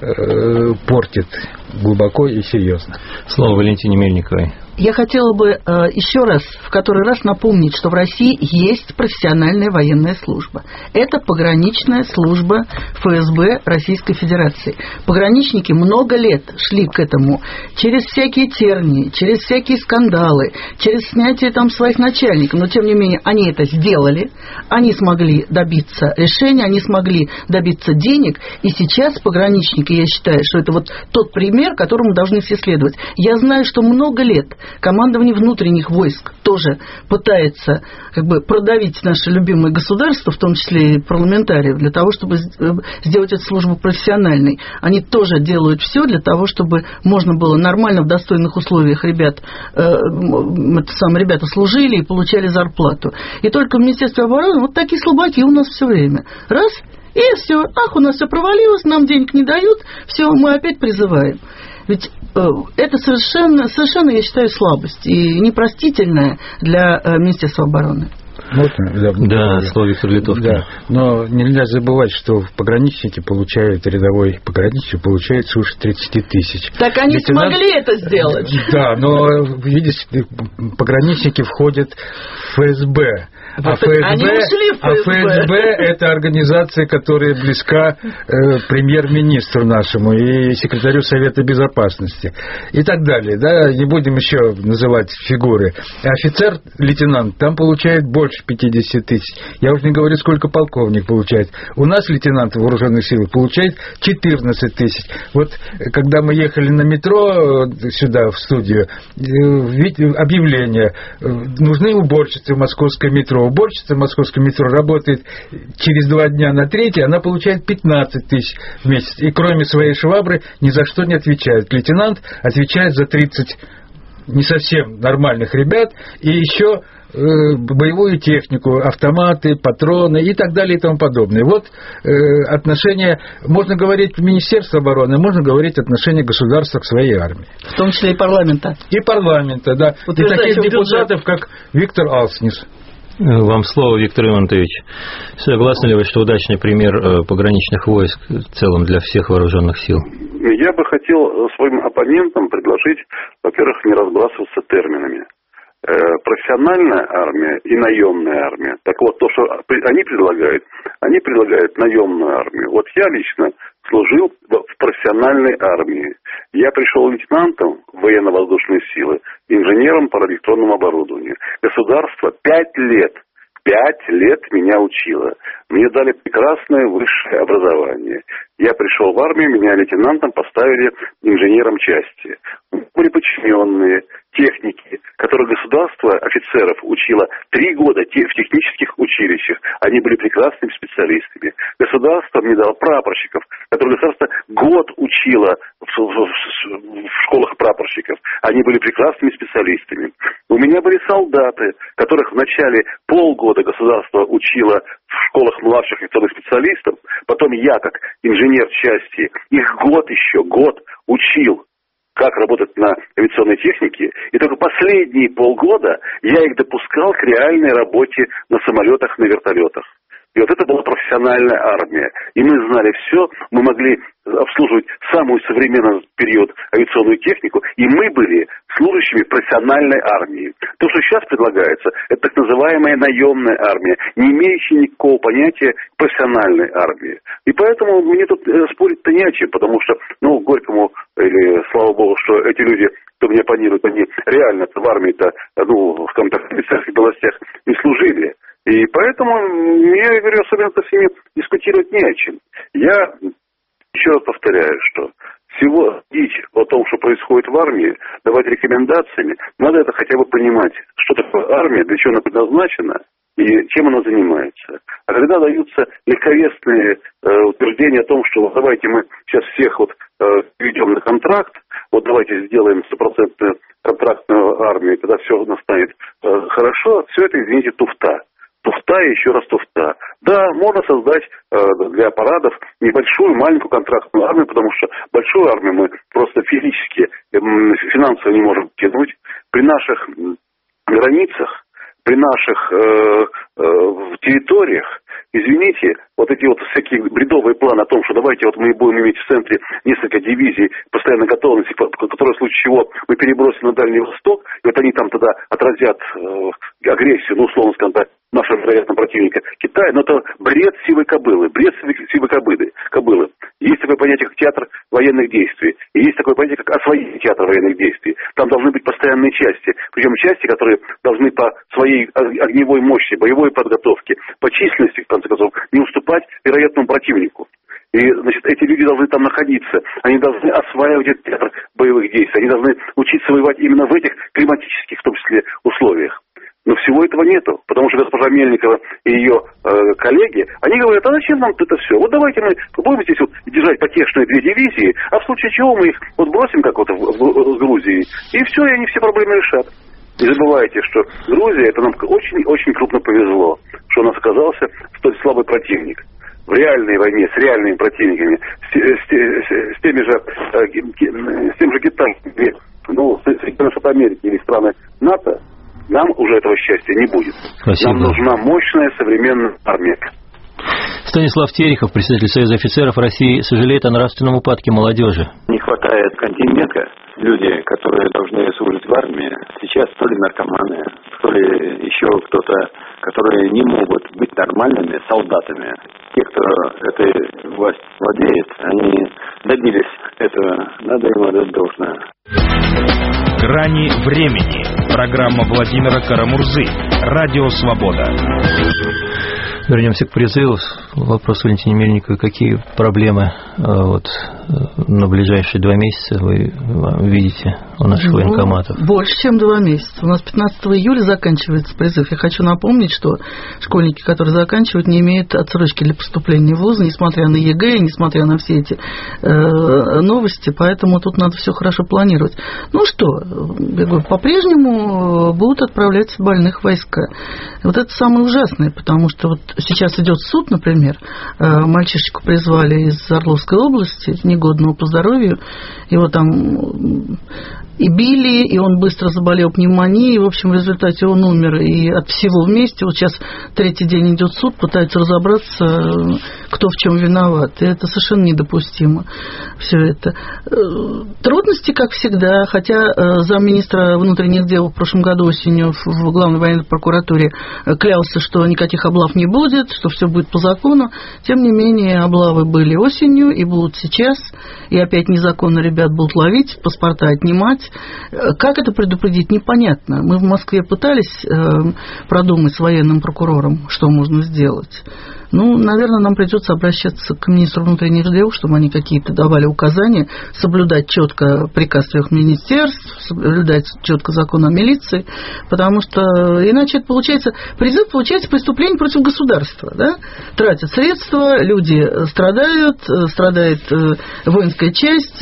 Speaker 4: э, портит глубоко и серьезно.
Speaker 2: Слово Валентине Мельниковой.
Speaker 3: Я хотела бы э, еще раз, в который раз напомнить, что в России есть профессиональная военная служба. Это пограничная служба эф эс бэ Российской Федерации. Пограничники много лет шли к этому через всякие тернии, через всякие скандалы, через снятие там своих начальников. Но, тем не менее, они это сделали, они смогли добиться решения, они смогли добиться денег. И сейчас пограничники, я считаю, что это вот тот пример, которому должны все следовать. Я знаю, что много лет командование внутренних войск тоже пытается как бы продавить наше любимое государство, в том числе и парламентариев, для того, чтобы сделать эту службу профессиональной. Они тоже делают все для того, чтобы можно было нормально, в достойных условиях ребят, э, это самое, ребята служили и получали зарплату. И только в Министерстве обороны вот такие слабаки у нас все время. Раз, и все. Ах, у нас все провалилось, нам денег не дают, все, мы опять призываем. Ведь э, это совершенно, совершенно, я считаю, слабость и непростительная для э, Министерства обороны.
Speaker 4: Можно, да,
Speaker 2: да, слово Виктор Литовкин.
Speaker 4: Да, но нельзя забывать, что пограничники получают, рядовой пограничник получает свыше тридцать тысяч.
Speaker 3: Так они Лейтенант... смогли это сделать.
Speaker 4: Да, но, видите, пограничники входят в эф эс бэ. А эф эс бэ,
Speaker 3: они ушли в эф эс бэ.
Speaker 4: а эф эс бэ это организация, которая близка э, премьер-министру нашему и секретарю Совета Безопасности и так далее. Да? Не будем еще называть фигуры. Офицер, лейтенант, там получает больше пятьдесят тысяч. Я уже не говорю, сколько полковник получает. У нас лейтенант в вооруженных силах получает четырнадцать тысяч. Вот когда мы ехали на метро сюда, в студию, объявление: нужны уборщицы в московское метро. Уборщица в московском метро работает через два дня на третий, она получает пятнадцать тысяч в месяц. И кроме своей швабры ни за что не отвечает. Лейтенант отвечает за тридцать не совсем нормальных ребят и еще э, боевую технику, автоматы, патроны и так далее и тому подобное. Вот э, отношение, можно говорить Министерства обороны, можно говорить отношение государства к своей армии.
Speaker 3: В том числе и парламента.
Speaker 4: И парламента, да. Вот и таких депутатов, как Виктор Алкнис.
Speaker 2: Вам слово, Виктор Иванович. Согласны ли вы, что удачный пример пограничных войск в целом для всех вооруженных сил?
Speaker 5: Я бы хотел своим оппонентам предложить, во-первых, не разбрасываться терминами. Профессиональная армия и наемная армия. Так вот, то, что они предлагают, они предлагают наемную армию. Вот я лично служил в профессиональной армии. Я пришел лейтенантом в военно-воздушные силы, инженером по радиоэлектронному оборудованию. Государство пять лет, пять лет меня учило. Мне дали прекрасное высшее образование. Я пришел в армию, меня лейтенантом поставили инженером части. Были подчиненные, техники, которые государство офицеров учило три года в технических училищах. Они были прекрасными специалистами. Государство мне дало прапорщиков, которые государство год учило в, в, в школах прапорщиков. Они были прекрасными специалистами. У меня были солдаты, которых в начале полгода государство учило в школах младших офицерных специалистов. Потом я, как инженер части, их год еще, год учил, как работать на авиационной технике, и только последние полгода я их допускал к реальной работе на самолетах, на вертолетах. И вот это была профессиональная армия. И мы знали все, мы могли обслуживать самую современную период авиационную технику, и мы были служащими профессиональной армии. То, что сейчас предлагается, это так называемая наемная армия, не имеющая никакого понятия профессиональной армии. И поэтому мне тут спорить-то не о чем, потому что, ну, Горькому, или слава богу, что эти люди, кто меня оппонирует, они реально в армии-то, ну, в каком-то офицерских областях не служили. И поэтому я говорю, особенно с ними дискутировать не о чем. Я еще раз повторяю, что всего дичь о том, что происходит в армии, давать рекомендациями, надо это хотя бы понимать, что такое армия, для чего она предназначена и чем она занимается. А когда даются легковесные э, утверждения о том, что вот давайте мы сейчас всех вот э, ведем на контракт, вот давайте сделаем стопроцентную контрактную армию, тогда все у нас станет э, хорошо, все это, извините, туфта. туфта и еще раз туфта. Да, можно создать э, для парадов небольшую, маленькую контрактную армию, потому что большую армию мы просто физически, э, финансово не можем тянуть. При наших границах, при наших э, э, территориях, извините, вот эти вот всякие бредовые планы о том, что давайте вот мы будем иметь в центре несколько дивизий постоянной готовности, которые в случае чего мы перебросим на Дальний Восток, и вот они там тогда отразят э, агрессию, ну, условно скажем так, нашего, вероятно, противника Китая, но это бред сивой кобылы, бред сивой кобылы. кобылы. Есть такое понятие, как театр военных действий, и есть такое понятие, как освоение театра военных действий. Там должны быть постоянные части, причем части, которые должны по своей огневой мощи, боевой подготовке, по численности, в конце концов, не уступать вероятному противнику. И, значит, эти люди должны там находиться, они должны осваивать этот театр боевых действий, они должны учиться воевать именно в этих климатических, в том числе, условиях. Но всего этого нету, потому что госпожа Мельникова и ее э, коллеги, они говорят, а зачем нам это все? Вот давайте мы будем здесь вот держать потешные две дивизии, а в случае чего мы их вот бросим как вот в, в, в Грузии, и все, и они все проблемы решат. Не забывайте, что Грузия, это нам очень-очень крупно повезло, что у нас оказался столь слабый противник. В реальной войне с реальными противниками, с, с, с, с теми же, с тем же Китаем, ну, Соединенные Штаты Америки или страны НАТО, нам уже этого счастья не будет.
Speaker 2: Спасибо.
Speaker 5: Нам нужна мощная современная армия.
Speaker 2: Станислав Терехов, председатель Союза офицеров России, сожалеет о нравственном упадке молодежи.
Speaker 16: Не хватает контингента. Люди, которые должны служить в армии, сейчас то ли наркоманы, то ли еще кто-то, которые не могут быть нормальными солдатами. Те, кто этой властью владеет, они добились этого. Надо им отдать должное.
Speaker 1: «Грани времени». Программа Владимира Карамурзы. Радио «Свобода».
Speaker 2: Вернемся к призыву. Вопрос Валентине Мельниковой. Какие проблемы вот, на ближайшие два месяца вы видите у наших ну, военкоматов?
Speaker 3: Больше, чем два месяца. У нас пятнадцатого июля заканчивается призыв. Я хочу напомнить, что школьники, которые заканчивают, не имеют отсрочки для поступления в вузы, несмотря на ЕГЭ, несмотря на все эти э, новости. Поэтому тут надо все хорошо планировать. Ну что, я говорю, по-прежнему будут отправляться больных в войска. Вот это самое ужасное, потому что вот сейчас идет суд, например, мальчишечку призвали из Орловской области, негодного по здоровью, его там и били, и он быстро заболел пневмонией, и, в общем, в результате он умер, и от всего вместе, вот сейчас третий день идет суд, пытаются разобраться, кто в чем виноват, и это совершенно недопустимо, все это. Трудности, как всегда, хотя замминистра внутренних дел в прошлом году осенью в главной военной прокуратуре клялся, что никаких облав не будет, что все будет по закону, тем не менее, облавы были осенью и будут сейчас, и опять незаконно ребят будут ловить, паспорта отнимать. Как это предупредить, непонятно. Мы в Москве пытались э, продумать с военным прокурором, что можно сделать. Ну, наверное, нам придется обращаться к министру внутренних дел, чтобы они какие-то давали указания, соблюдать четко приказ трех министерств, соблюдать четко закон о милиции, потому что иначе это получается, призыв получается преступление против государства, да? Тратят средства, люди страдают, страдает воинская часть,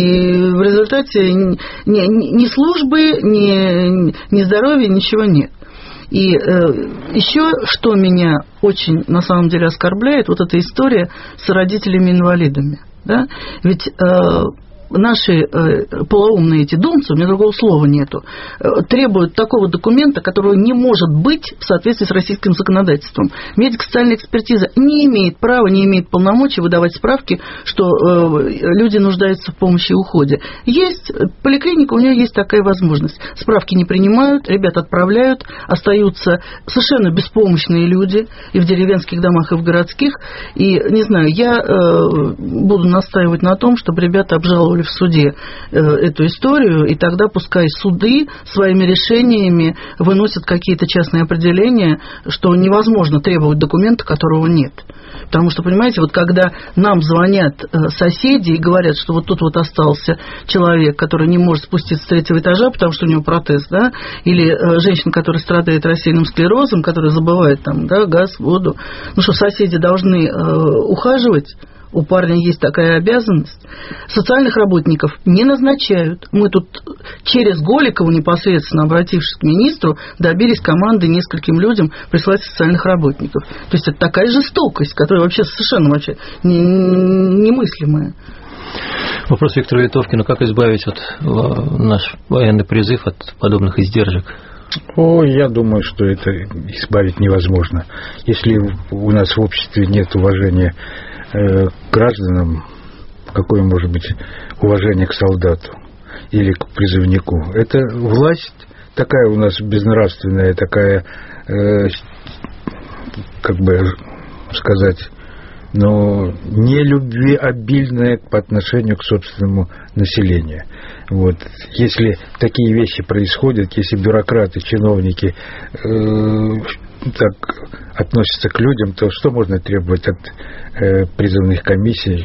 Speaker 3: и в результате ни, ни службы, ни, ни здоровья, ничего нет. И э, еще, что меня очень, на самом деле, оскорбляет, вот эта история с родителями-инвалидами. Да? Ведь э, наши э, полоумные эти думцы, у меня другого слова нету, э, требуют такого документа, которого не может быть в соответствии с российским законодательством. Медико-социальная экспертиза не имеет права, не имеет полномочий выдавать справки, что э, люди нуждаются в помощи и уходе. Есть поликлиника, у нее есть такая возможность. Справки не принимают, ребят отправляют, остаются совершенно беспомощные люди и в деревенских домах, и в городских. И, не знаю, я э, буду настаивать на том, чтобы ребята обжаловали в суде э, эту историю, и тогда пускай суды своими решениями выносят какие-то частные определения, что невозможно требовать документа, которого нет. Потому что, понимаете, вот когда нам звонят э, соседи и говорят, что вот тут вот остался человек, который не может спуститься с третьего этажа, потому что у него протез, да, или э, женщина, которая страдает рассеянным склерозом, которая забывает там, да, газ, воду, ну что, соседи должны э, ухаживать. У парня есть такая обязанность. Социальных работников не назначают. Мы тут через Голикову, непосредственно обратившись к министру, добились команды нескольким людям прислать социальных работников. То есть это такая жестокость, которая вообще совершенно вообще немыслимая.
Speaker 2: Вопрос Виктору Литовкину. Как избавить от, наш военный призыв от подобных издержек?
Speaker 4: О, я думаю, что это избавить невозможно. Если у нас в обществе нет уважения э, к гражданам, какое может быть уважение к солдату или к призывнику? Это власть такая у нас безнравственная, такая, э, как бы сказать, но не любвеобильная по отношению к собственному населению. Вот. Если такие вещи происходят, если бюрократы, чиновники э, так относятся к людям, то что можно требовать от э, призывных комиссий?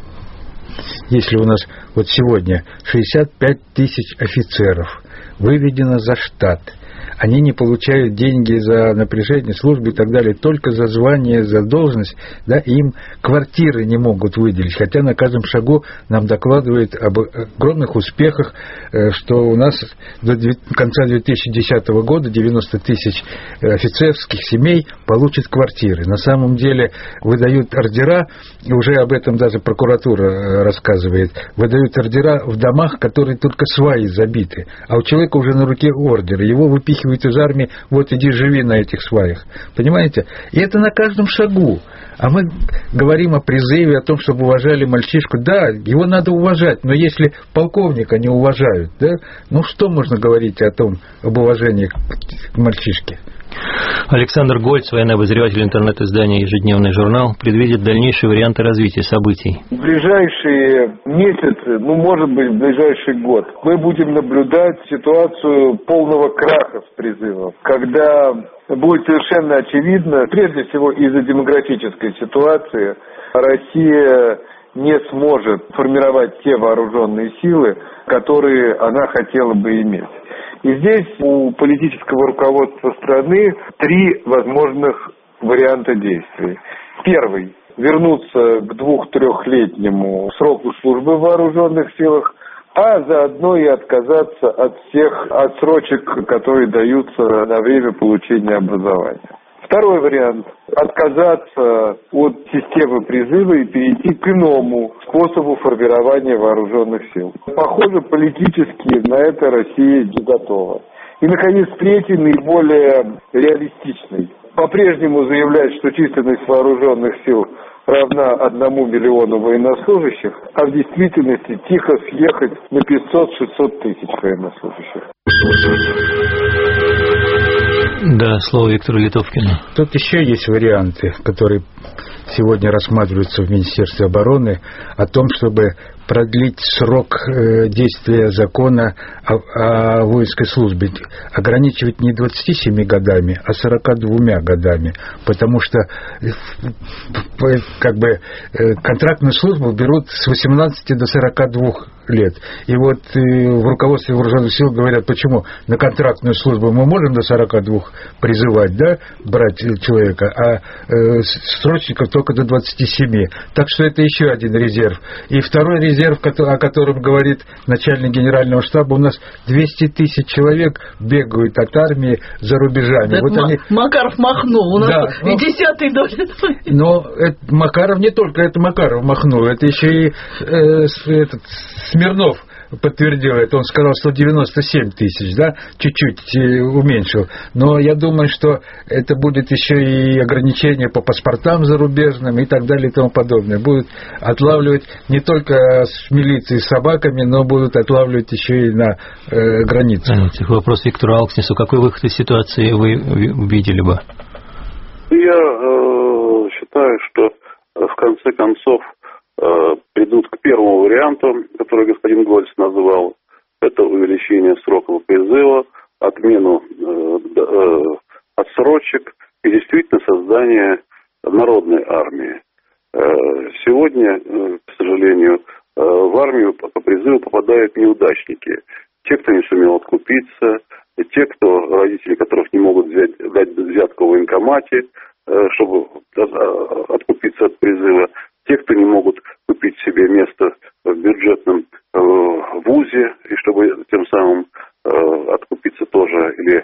Speaker 4: Если у нас вот сегодня шестьдесят пять тысяч офицеров выведено за штат, они не получают деньги за напряжение службы и так далее, только за звание, за должность, да, им квартиры не могут выделить, хотя на каждом шагу нам докладывают об огромных успехах, что у нас до конца две тысячи десятого года девяносто тысяч офицерских семей получат квартиры. На самом деле выдают ордера, и уже об этом даже прокуратура рассказывает, выдают ордера в домах, которые только сваи забиты, а у человека уже на руке ордер, его выпихивают из армии, вот иди живи на этих сваях. Понимаете? И это на каждом шагу. А мы говорим о призыве, о том, чтобы уважали мальчишку. Да, его надо уважать, но если полковника не уважают, да, ну что можно говорить о том, об уважении к мальчишке?
Speaker 2: Александр Гольц, военный обозреватель интернет-издания «Ежедневный журнал», предвидит дальнейшие варианты развития событий.
Speaker 17: В ближайшие месяцы, ну, может быть, в ближайший год, мы будем наблюдать ситуацию полного краха с призывом, когда будет совершенно очевидно, прежде всего из-за демографической ситуации, Россия не сможет формировать те вооруженные силы, которые она хотела бы иметь. И здесь у политического руководства страны три возможных варианта действий. Первый – вернуться к двух-трехлетнему сроку службы в вооруженных силах, а заодно и отказаться от всех отсрочек, которые даются на время получения образования. Второй вариант – отказаться от системы призыва и перейти к иному способу формирования вооруженных сил. Похоже, политически на это Россия не готова. И, наконец, третий, наиболее реалистичный. По-прежнему заявлять, что численность вооруженных сил равна одному миллиону военнослужащих, а в действительности тихо съехать на пятьсот-шестьсот тысяч военнослужащих.
Speaker 2: Да, слово Виктору Литовкину.
Speaker 4: Тут еще есть варианты, которые сегодня рассматриваются в Министерстве обороны, о том, чтобы продлить срок действия закона о, о воинской службе, ограничивать не двадцатью семью годами, а сорока двумя годами, потому что как бы контрактную службу берут с восемнадцати до сорока двух лет. И вот в руководстве вооруженных сил говорят, почему на контрактную службу мы можем до сорока двух призывать, да, брать человека, а срочников только до двадцати семи. Так что это еще один резерв. И второй резерв, о котором говорит начальник генерального штаба, у нас двести тысяч человек бегают от армии за рубежами.
Speaker 3: Да,
Speaker 4: вот они...
Speaker 3: Макаров махнул, у нас
Speaker 4: да,
Speaker 3: и ну... десятый доли.
Speaker 4: Но это, Макаров не только это Макаров махнул, это еще и э, этот, Смирнов подтвердил это, он сказал сто девяносто семь тысяч, да, чуть-чуть уменьшил. Но я думаю, что это будет еще и ограничения по паспортам зарубежным и так далее и тому подобное. Будут отлавливать не только с милицией, с собаками, но будут отлавливать еще и на э, границе.
Speaker 2: Вопрос Виктору Алкснису. Какой выход из ситуации вы увидели бы?
Speaker 5: Я э, считаю, что в конце концов придут к первому варианту, который господин Гольц назвал. Это увеличение сроков призыва, отмену э, э, отсрочек и действительно создание народной армии. Э, сегодня, э, к сожалению, э, в армию по, по призыву попадают неудачники. Те, кто не сумел откупиться, те, кто, родители которых не могут взять, дать взятку в военкомате, э, чтобы откупиться от призыва. те, кто не могут купить себе место в бюджетном э, вузе, и чтобы тем самым э, откупиться тоже или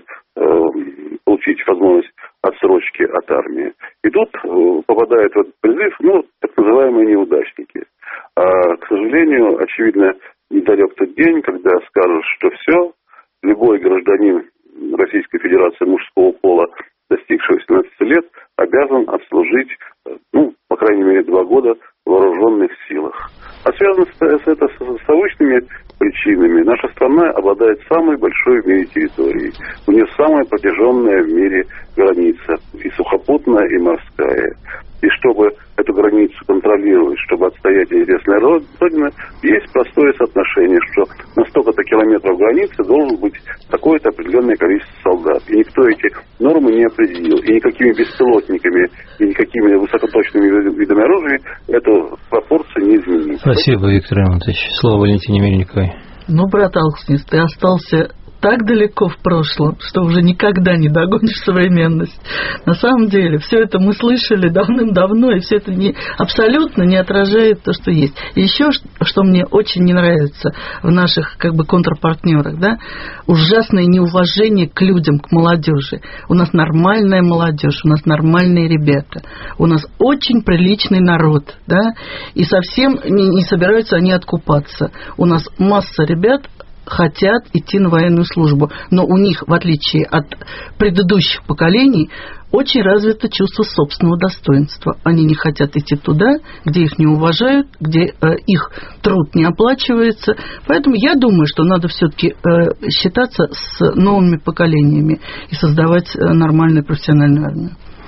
Speaker 5: э, получить возможность отсрочки от армии. И тут э, попадают в этот призыв, ну, так называемые неудачники. А, к сожалению, очевидно, недалек тот день, когда скажут, что все, любой гражданин Российской Федерации мужского пола, достигший восемнадцати лет, обязан отслужить, ну, по крайней мере, два года в вооруженных силах. А связано с, это с научными причинами. Наша страна обладает самой большой в мире территорией. У нее самая протяженная в мире граница, и сухопутная, и морская. И чтобы эту границу контролировать, чтобы отстоять интересные родины, есть простое соотношение, что на столько-то километров границы должен быть такое-то определенное количество солдат. И никто эти нормы не определил. И никакими беспилотниками, и никакими высокоточными видами оружия эту пропорцию не изменить.
Speaker 2: Спасибо, Виктор Иванович. Слово Валентине Мельниковой.
Speaker 3: Ну, брат Алкснис, ты остался так далеко в прошлом, что уже никогда не догонишь современность. На самом деле, все это мы слышали давным-давно, и все это не, абсолютно не отражает то, что есть. И еще, что мне очень не нравится в наших как бы контрпартнерах, да, ужасное неуважение к людям, к молодежи. У нас нормальная молодежь, у нас нормальные ребята, у нас очень приличный народ, да, и совсем не, не собираются они откупаться. У нас масса ребят хотят идти на военную службу, но у них, в отличие от предыдущих поколений, очень развито чувство собственного достоинства. Они не хотят идти туда, где их не уважают, где э, их труд не оплачивается. Поэтому я думаю, что надо все-таки э, считаться с новыми поколениями и создавать э, нормальную профессиональную армию.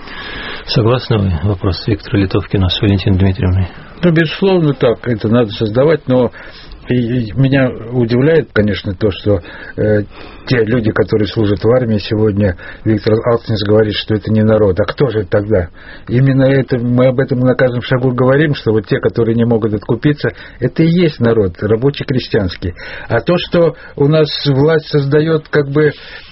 Speaker 2: Согласны вы? Вопрос Виктора Литовкина с Валентиной Дмитриевной.
Speaker 4: Ну, безусловно, так. Это надо создавать, но и меня удивляет, конечно, то, что э, те люди, которые служат в армии сегодня, Виктор Алкснис говорит, что это не народ. А кто же это тогда? Именно это, мы об этом на каждом шагу говорим, что вот те, которые не могут откупиться, это и есть народ, рабочий-крестьянский. А то, что у нас власть создает как бы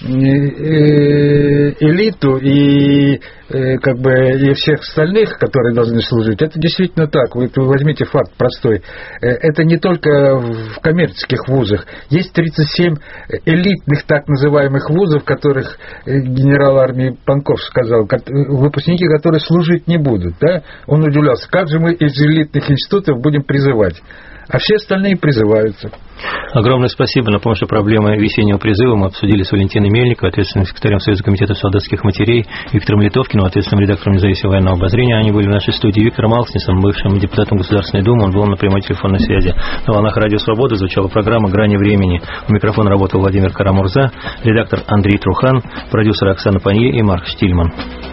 Speaker 4: элиту и как бы и всех остальных, которые должны служить, это действительно так. Вы возьмите факт простой. Это не только в коммерческих вузах. Есть тридцать семь элитных так называемых вузов, которых генерал армии Панков сказал, выпускники, которые служить не будут. Да? Он удивлялся, как же мы из элитных институтов будем призывать? А все остальные призываются.
Speaker 2: Огромное спасибо. Напомню, что проблемы весеннего призыва мы обсудили с Валентиной Мельниковой, ответственным секретарем Союза комитетов солдатских матерей, Виктором Литовкиным, ответственным редактором независимого военного обозрения. Они были в нашей студии. Виктором Алкснисом, бывшим депутатом Государственной Думы. Он был на прямой телефонной связи. На волнах Радио Свобода звучала программа «Грани времени». У микрофона работал Владимир Карамурза, редактор Андрей Трухан, продюсер Оксана Панье и Марк Штильман.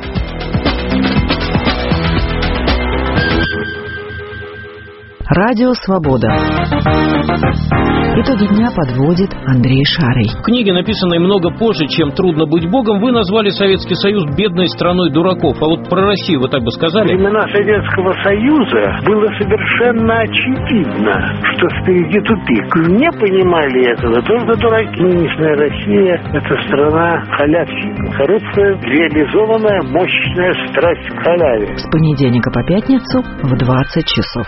Speaker 11: Радио Свобода. Итоги дня подводит Андрей Шарый.
Speaker 18: В книге, написанной много позже, чем «Трудно быть Богом», вы назвали Советский Союз бедной страной дураков. А вот про Россию вы так бы сказали?
Speaker 19: В времена Советского Союза было совершенно очевидно, что впереди тупик. Не понимали этого только дураки. Нынешняя Россия – это страна халявщиков. Коррупция – реализованная мощная страсть к халяве.
Speaker 11: С понедельника по пятницу в двадцать часов.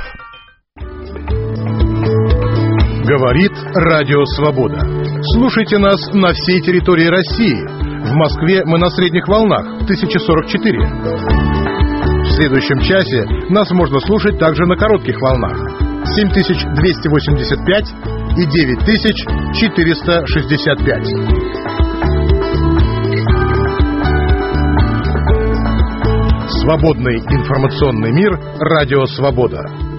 Speaker 20: Говорит Радио Свобода. Слушайте нас на всей территории России. В Москве мы на средних волнах тысяча сорок четыре. В следующем часе нас можно слушать также на коротких волнах семь тысяч двести восемьдесят пять и девять тысяч четыреста шестьдесят пять. Свободный информационный мир. Радио Свобода.